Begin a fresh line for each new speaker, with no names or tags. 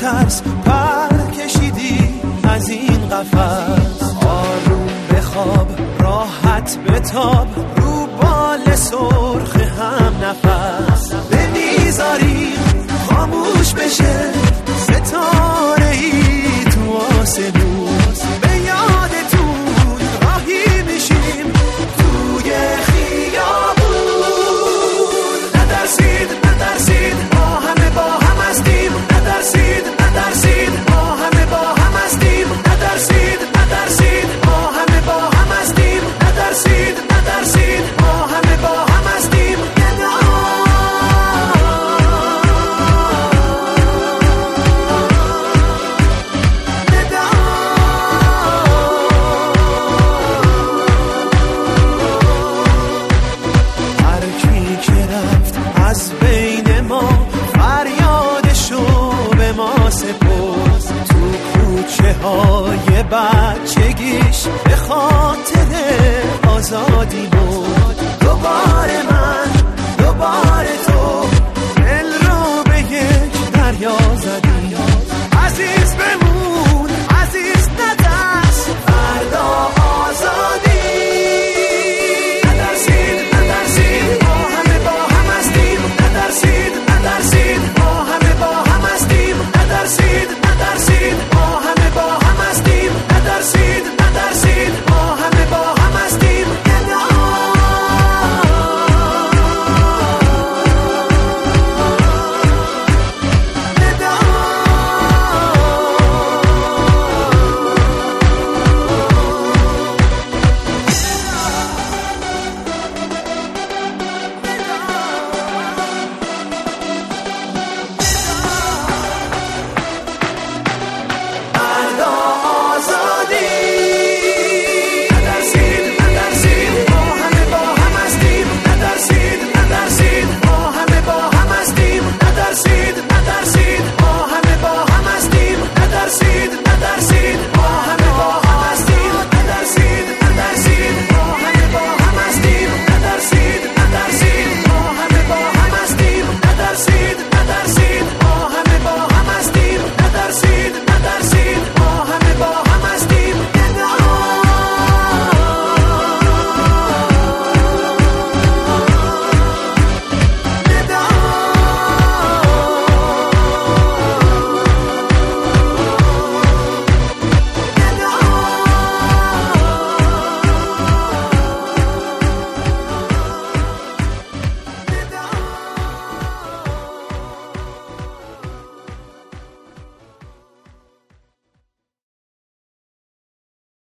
ترس پر کشیدی از این قفس. آروم بخواب راحت بتاب رو بال سرخ هم نفس. نمیذاریم خاموش بشه ستاره ای تو آسمون. به یادتون راهی میشیم توی خیابون. نترسید نترسید ما همه با هم هستیم. نترسید نترسید ما همه با هم هستیم. نترسید نترسید ما همه با هم هستیم. نترسید نترسید ما همه با هم هستیم. هر کی که رفت از بین ما فریادشو به ما سپرد. تو کوچه های بچگیش به خاطر آزادی بود. دوباره من دوباره